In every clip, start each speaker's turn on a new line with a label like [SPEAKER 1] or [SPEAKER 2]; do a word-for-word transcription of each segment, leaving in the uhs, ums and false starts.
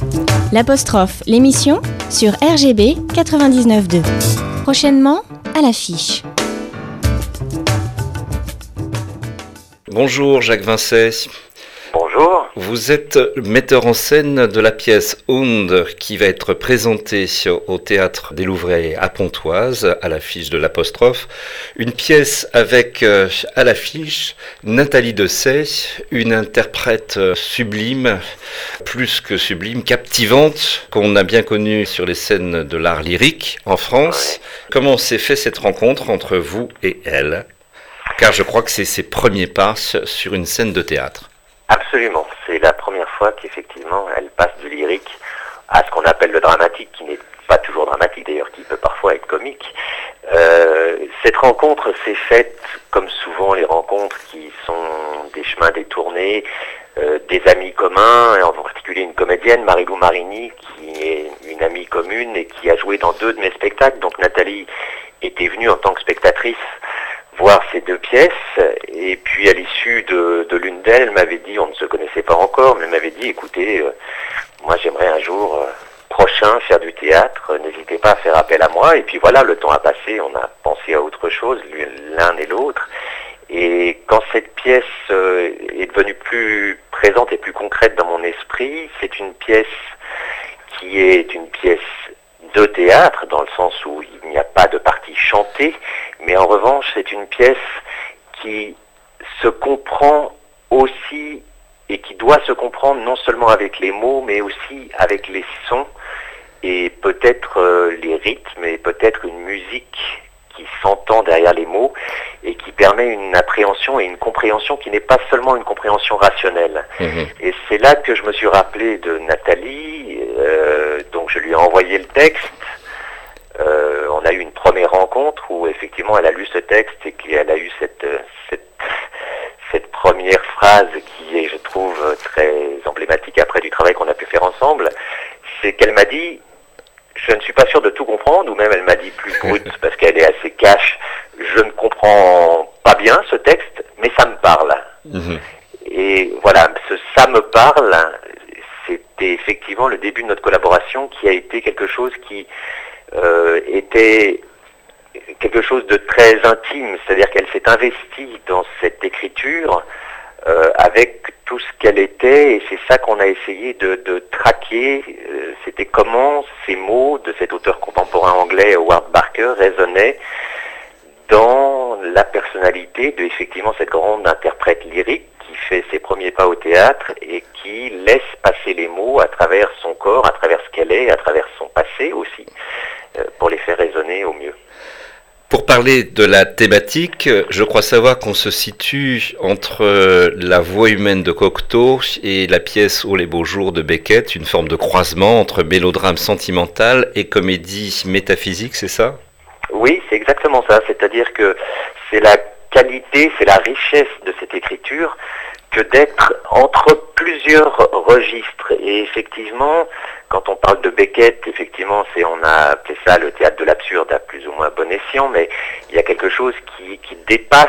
[SPEAKER 1] L'apostrophe, l'émission sur R G B quatre-vingt-dix-neuf point deux. Prochainement, à l'affiche.
[SPEAKER 2] Bonjour Jacques Vincet.
[SPEAKER 3] Bonjour.
[SPEAKER 2] Vous êtes metteur en scène de la pièce Hound qui va être présentée au Théâtre des Louvrais à Pontoise, à l'affiche de l'apostrophe. Une pièce avec euh, à l'affiche Nathalie Dessay, une interprète sublime, plus que sublime, captivante, qu'on a bien connue sur les scènes de l'art lyrique en France. Ouais. Comment s'est fait cette rencontre entre vous et elle ? Car je crois que c'est ses premiers pas sur une scène de théâtre.
[SPEAKER 3] Absolument, c'est la première fois qu'effectivement elle passe du lyrique à ce qu'on appelle le dramatique, qui n'est pas toujours dramatique d'ailleurs, qui peut parfois être comique. Euh, cette rencontre s'est faite, comme souvent les rencontres qui sont des chemins détournés, euh, des amis communs, et en particulier une comédienne, Marie-Lou Marini, qui est une amie commune et qui a joué dans deux de mes spectacles. Donc Nathalie était venue en tant que spectatrice voir ces deux pièces, et puis à l'issue de, de l'une d'elles, elle m'avait dit, on ne se connaissait pas encore, mais elle m'avait dit, écoutez, euh, moi j'aimerais un jour euh, prochain faire du théâtre, euh, n'hésitez pas à faire appel à moi, et puis voilà, le temps a passé, on a pensé à autre chose, l'un et l'autre, et quand cette pièce euh, est devenue plus présente et plus concrète dans mon esprit, c'est une pièce qui est une pièce de théâtre, dans le sens où il n'y a pas de partie chantée, mais en revanche, c'est une pièce qui se comprend aussi et qui doit se comprendre non seulement avec les mots, mais aussi avec les sons et peut-être euh, les rythmes et peut-être une musique qui s'entend derrière les mots et qui permet une appréhension et une compréhension qui n'est pas seulement une compréhension rationnelle. Mmh. Et c'est là que je me suis rappelé de Nathalie, euh, donc je lui ai envoyé le texte. Euh, on a eu une première rencontre où effectivement elle a lu ce texte et qu'elle a eu cette, cette, cette première phrase qui est, je trouve, très emblématique après du travail qu'on a pu faire ensemble. C'est qu'elle m'a dit: je ne suis pas sûr de tout comprendre, ou même elle m'a dit plus brute parce qu'elle est assez cash, je ne comprends pas bien ce texte, mais ça me parle. Mmh. Et voilà, ce ça me parle, c'était effectivement le début de notre collaboration qui a été quelque chose qui euh, était quelque chose de très intime, c'est-à-dire qu'elle s'est investie dans cette écriture euh, avec tout ce qu'elle était, et c'est ça qu'on a essayé de, de traquer, euh, c'était comment ces mots de cet auteur contemporain anglais Howard Barker résonnaient dans la personnalité de effectivement cette grande interprète lyrique qui fait ses premiers pas au théâtre et qui laisse passer les mots à travers son corps, à travers ce qu'elle est, à travers son passé aussi, euh, pour les faire résonner au mieux.
[SPEAKER 2] Pour parler de la thématique, je crois savoir qu'on se situe entre la voix humaine de Cocteau et la pièce Oh les beaux jours de Beckett, une forme de croisement entre mélodrame sentimental et comédie métaphysique, c'est ça ?
[SPEAKER 3] Oui, c'est exactement ça, c'est-à-dire que c'est la qualité, c'est la richesse de cette écriture que d'être entre plusieurs registres. Et effectivement, quand on parle de Beckett, effectivement, c'est, on a appelé ça le théâtre de l'absurde à plus ou moins bon escient, mais il y a quelque chose qui, qui dépasse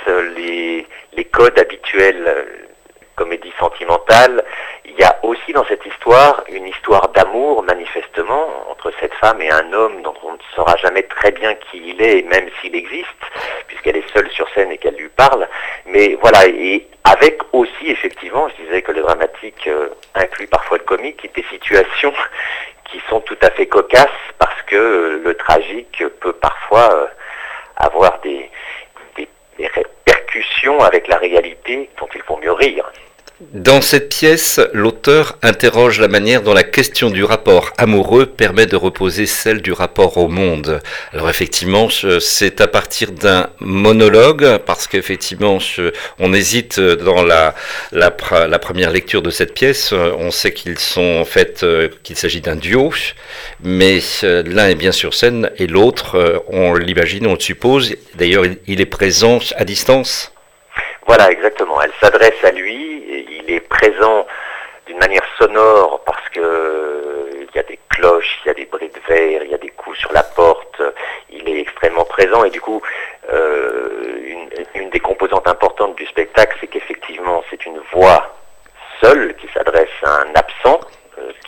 [SPEAKER 3] les, les codes habituels, comédie sentimentale. Il y a aussi dans cette histoire une histoire d'amour, manifestement, entre cette femme et un homme dont on ne saura jamais très bien qui il est, même s'il existe, puisqu'elle est seule sur scène et qu'elle lui parle. Mais voilà, et avec aussi, effectivement, je disais que le dramatique euh, inclut parfois le comique, et des situations qui sont tout à fait cocasses, parce que euh, le tragique peut parfois euh, avoir des, des, des répercussions avec la réalité dont il faut mieux rire.
[SPEAKER 2] Dans cette pièce, l'auteur interroge la manière dont la question du rapport amoureux permet de reposer celle du rapport au monde. Alors effectivement, c'est à partir d'un monologue, parce qu'effectivement, on hésite dans la, la, la première lecture de cette pièce. On sait qu'ils sont en fait, qu'il s'agit d'un duo, mais l'un est bien sur scène et l'autre, on l'imagine, on le suppose. D'ailleurs, il est présent à distance.
[SPEAKER 3] Voilà, exactement. Elle s'adresse à lui, et il est présent d'une manière sonore parce que euh, il y a des cloches, il y a des bris de verre, il y a des coups sur la porte, il est extrêmement présent et du coup, euh, une, une des composantes importantes du spectacle, c'est qu'effectivement, c'est une voix seule qui s'adresse à un absent, euh,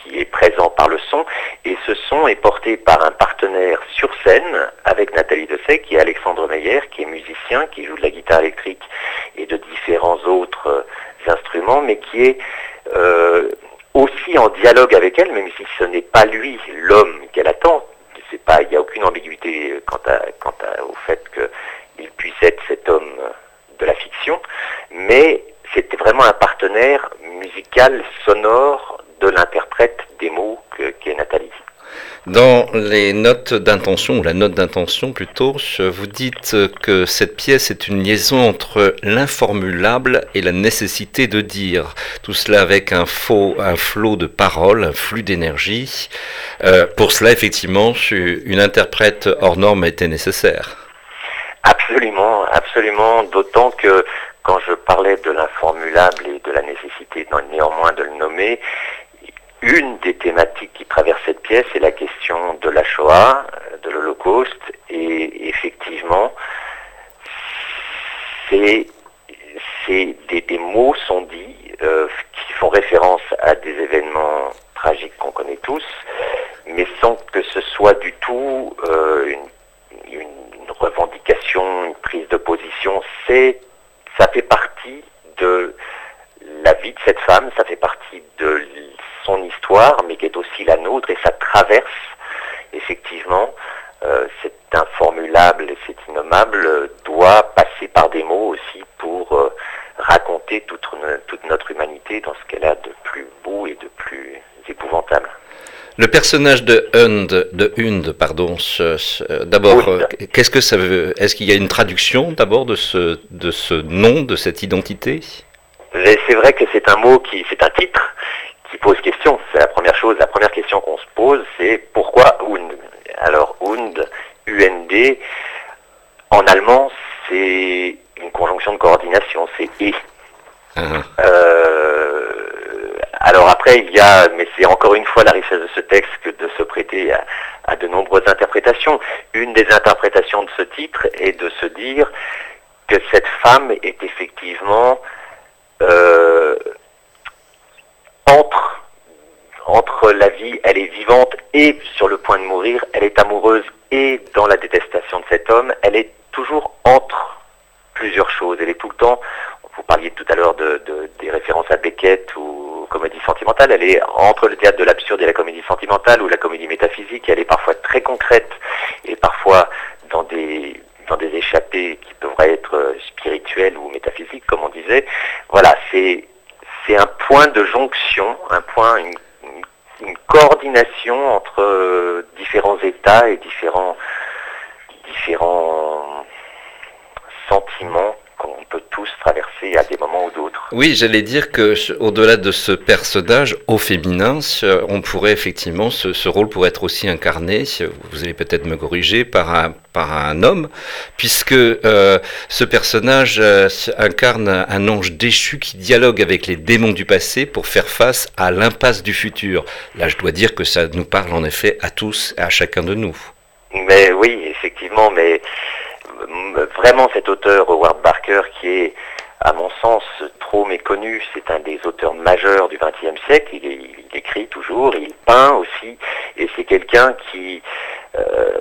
[SPEAKER 3] qui est présent par le son, et ce son est porté par un partenaire sur scène avec Nathalie Dessay, qui est Alexandre Meyer, qui est musicien, qui joue de la guitare électrique et de différents autres euh, instruments, mais qui est euh, aussi en dialogue avec elle, même si ce n'est pas lui l'homme qu'elle attend. C'est pas, il n'y a aucune ambiguïté quant, à, quant à, au fait qu'il puisse être cet homme de la fiction, mais c'était vraiment un partenaire musical, sonore de l'interprète des mots que, qu'est Nathalie.
[SPEAKER 2] Dans les notes d'intention, ou la note d'intention plutôt, vous dites que cette pièce est une liaison entre l'informulable et la nécessité de dire. Tout cela avec un, faux, un flot de paroles, un flux d'énergie. Euh, pour cela, effectivement, une interprète hors norme était nécessaire.
[SPEAKER 3] Absolument, absolument, d'autant que quand je parlais de l'informulable et de la nécessité néanmoins de le nommer, une des thématiques qui traverse cette pièce est la question de la Shoah, de l'Holocauste, et effectivement, c'est, c'est des, des mots sont dits euh, qui font référence à des événements tragiques qu'on connaît tous, mais sans que ce soit du tout euh, une, une revendication, une prise de position. C'est, ça fait partie de la vie de cette femme, ça fait partie de son histoire, mais qui est aussi la nôtre, et ça traverse effectivement euh, cet informulable et cet innommable euh, doit passer par des mots aussi pour euh, raconter toute, toute notre humanité dans ce qu'elle a de plus beau et de plus épouvantable.
[SPEAKER 2] Le personnage de Hund, de Hund, pardon, ce, ce, d'abord, euh, qu'est-ce que ça veut? Est-ce qu'il y a une traduction d'abord de ce, de ce nom, de cette identité?
[SPEAKER 3] C'est vrai que c'est un mot qui, c'est un titre qui pose question. C'est la première chose, la première question qu'on se pose, c'est pourquoi Hund? Alors Hund, U N D, en allemand, c'est une conjonction de coordination, c'est et. Uh-huh. Euh, alors après, il y a, mais c'est encore une fois la richesse de ce texte que de se prêter à, à de nombreuses interprétations. Une des interprétations de ce titre est de se dire que cette femme est effectivement euh, entre, entre la vie, elle est vivante et sur le point de mourir, elle est amoureuse et dans la détestation de cet homme, elle est toujours entre plusieurs choses. Elle est tout le temps, vous parliez tout à l'heure de, de, des références à Beckett ou comédie sentimentale, elle est entre le théâtre de l'absurde et la comédie sentimentale ou la comédie métaphysique, elle est parfois très concrète et parfois dans des... dans des échappées qui devraient être spirituelles ou métaphysiques, comme on disait. Voilà, c'est, c'est un point de jonction, un point, une, une, une coordination entre euh, différents états et différents, différents sentiments qu'on peut tous traverser à des moments ou d'autres.
[SPEAKER 2] Oui, j'allais dire que au-delà de ce personnage au féminin, on pourrait effectivement, ce, ce rôle pourrait être aussi incarné, vous allez peut-être me corriger, par un, par un homme, puisque euh, ce personnage euh, incarne un ange déchu qui dialogue avec les démons du passé pour faire face à l'impasse du futur. Là, je dois dire que ça nous parle en effet à tous et à chacun de nous.
[SPEAKER 3] Mais oui, effectivement, mais vraiment cet auteur, Howard Barker, qui est, à mon sens, trop méconnu, c'est un des auteurs majeurs du vingtième siècle, il, est, il écrit toujours, il peint aussi, et c'est quelqu'un qui euh,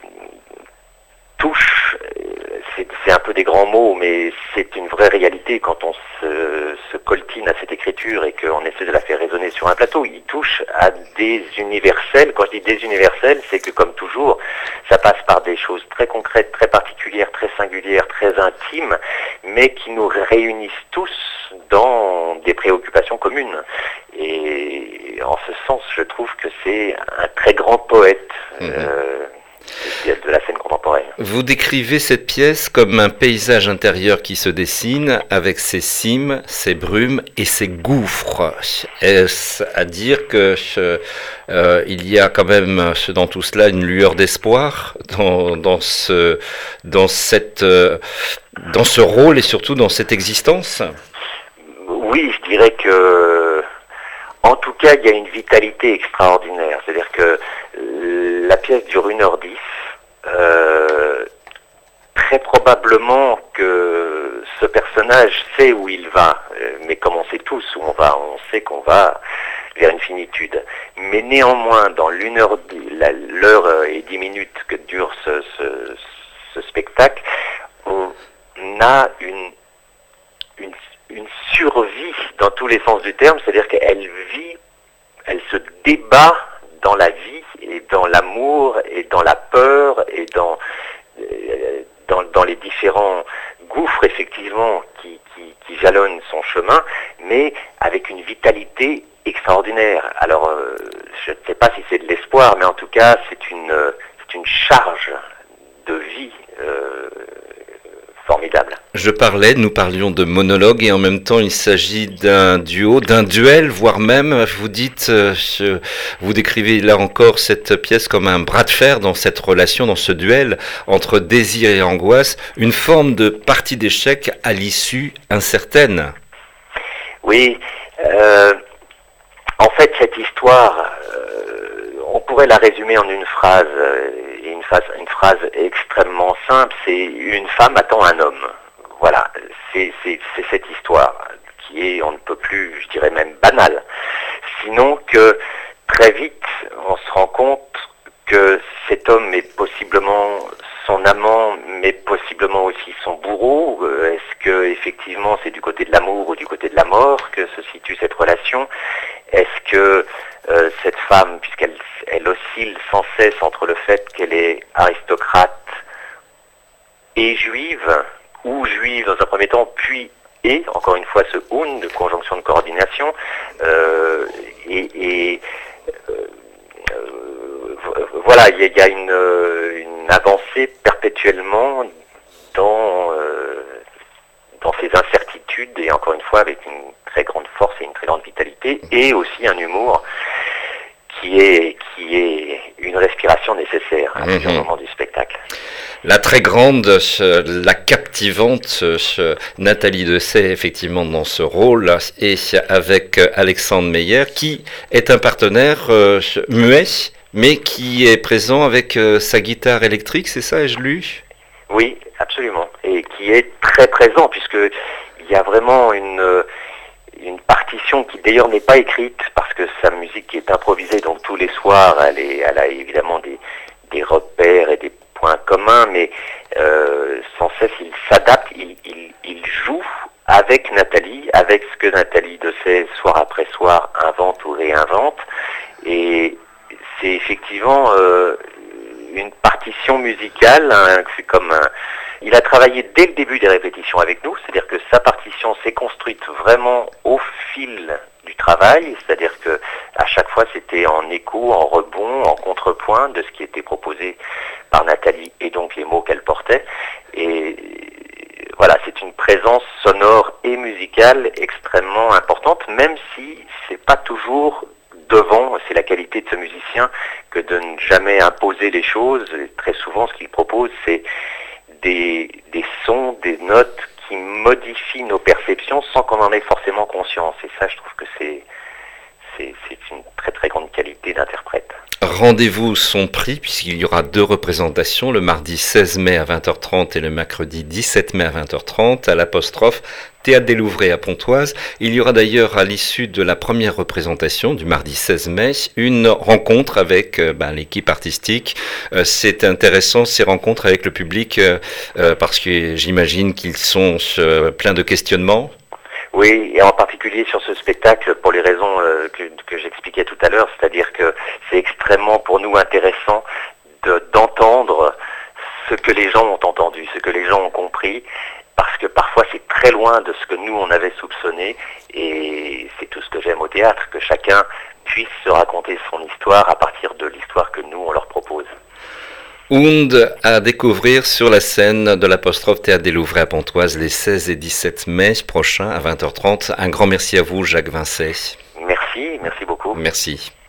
[SPEAKER 3] touche, c'est, c'est un peu des grands mots, mais c'est une vraie réalité quand on se, se coltine à cette écriture et qu'on essaie de la faire résonner sur un plateau. Il touche à des universels. Quand je dis des universels, c'est que comme toujours, ça passe par des choses très concrètes, très particulières, très singulières, très intimes, mais qui nous réunissent tous dans des préoccupations communes. Et en ce sens, je trouve que c'est un très grand poète. Mmh. Euh, de la scène contemporaine.
[SPEAKER 2] Vous décrivez cette pièce comme un paysage intérieur qui se dessine avec ses cimes, ses brumes et ses gouffres. Est-ce à dire que euh, il y a quand même dans tout cela une lueur d'espoir dans, dans ce dans cette euh, dans ce rôle et surtout dans cette existence?
[SPEAKER 3] Oui, je dirais que en tout cas, il y a une vitalité extraordinaire. C'est-à-dire que la pièce dure une heure dix. Euh, très probablement que ce personnage sait où il va. Mais comme on sait tous où on va, on sait qu'on va vers une finitude. mais néanmoins, dans l'une heure, la- l'heure et dix minutes que dure ce, ce, ce spectacle, on a une, une, une survie dans tous les sens du terme, c'est-à-dire qu'elle vit, elle se débat dans la vie et dans l'amour et dans la peur et dans, euh, dans, dans les différents gouffres effectivement qui, qui, qui jalonnent son chemin, mais avec une vitalité extraordinaire. Alors euh, je ne sais pas si c'est de l'espoir, mais en tout cas c'est une, euh, c'est une charge de vie euh, formidable.
[SPEAKER 2] Je parlais, nous parlions de monologue et en même temps il s'agit d'un duo, d'un duel, voire même, vous dites, euh, je- vous décrivez là encore cette pièce comme un bras de fer dans cette relation, dans ce duel entre désir et angoisse, une forme de partie d'échec à l'issue incertaine.
[SPEAKER 3] Oui, euh, en fait cette histoire, euh, on pourrait la résumer en une phrase, euh, et une phrase, une phrase extrêmement simple, c'est une femme attend un homme. Voilà, c'est c'est- c'est cette histoire qui est, on ne peut plus, je dirais même banale. Sinon que très vite, on se rend compte que cet homme est possiblement son amant, mais possiblement aussi son bourreau. Euh, Est-ce que effectivement c'est du côté de l'amour ou du côté de la mort que se situe cette relation? Est-ce que euh, cette femme, puisqu'elle elle oscille sans cesse entre le fait qu'elle est aristocrate et juive, ou juive dans un premier temps, puis et, encore une fois ce und, de conjonction de coordination, euh, et, et euh, euh, voilà, il y, a- il y a une, euh, une avancée perpétuellement dans, euh, dans ces incertitudes, et encore une fois avec une très grande force et une très grande vitalité, et aussi un humour qui est, qui est une respiration nécessaire à plusieurs
[SPEAKER 2] Mhm.
[SPEAKER 3] moments du spectacle.
[SPEAKER 2] La très grande, euh, la captivante euh, Nathalie Dessay, effectivement, dans ce rôle, et avec euh, Alexandre Meyer, qui est un partenaire euh, muet, mais qui est présent avec euh, sa guitare électrique, c'est ça, ai-je lu?
[SPEAKER 3] Oui, absolument. Et qui est très présent, puisque il y a vraiment une, euh, une partition qui d'ailleurs n'est pas écrite, parce que sa musique est improvisée, donc tous les soirs, elle, est, elle a évidemment des, des repères et des points communs, mais euh, sans cesse, il s'adapte, il, il, il joue avec Nathalie, avec ce que Nathalie Dessay, soir après soir, invente ou réinvente, et c'est effectivement euh, une partition musicale, hein, c'est comme un... Il a travaillé dès le début des répétitions avec nous, c'est-à-dire que sa partition s'est construite vraiment au fil du travail, c'est-à-dire que à chaque fois c'était en écho, en rebond, en contrepoint de ce qui était proposé par Nathalie et donc les mots qu'elle portait. Et voilà, c'est une présence sonore et musicale extrêmement importante, même si c'est pas toujours devant, c'est la qualité de ce musicien que de ne jamais imposer les choses. Et très souvent, ce qu'il propose, c'est des, des sons, des notes qui modifient nos perceptions sans qu'on en ait forcément conscience. Et ça, je trouve que c'est c'est c'est une très très grande qualité d'interprète.
[SPEAKER 2] Rendez-vous sont pris puisqu'il y aura deux représentations, le mardi seize mai à vingt heures trente et le mercredi dix-sept mai à vingt heures trente à l'Apostrophe, Théâtre des Louvrais à Pontoise. Il y aura d'ailleurs à l'issue de la première représentation du mardi seize mai une rencontre avec euh, ben, l'équipe artistique. Euh, c'est intéressant ces rencontres avec le public euh, euh, parce que j'imagine qu'ils sont euh, pleins de questionnements.
[SPEAKER 3] Oui, et en particulier sur ce spectacle, pour les raisons euh, que, que j'expliquais tout à l'heure, c'est-à-dire que c'est extrêmement pour nous intéressant de, d'entendre ce que les gens ont entendu, ce que les gens ont compris, parce que parfois c'est très loin de ce que nous on avait soupçonné, et c'est tout ce que j'aime au théâtre, que chacun puisse se raconter son histoire à partir de l'histoire que nous on leur propose.
[SPEAKER 2] Und à découvrir sur la scène de l'Apostrophe Théâtre des Louvrais à Pontoise les seize et dix-sept mai prochains à vingt heures trente. Un grand merci à vous, Jacques Vincey.
[SPEAKER 3] Merci, merci beaucoup.
[SPEAKER 2] Merci.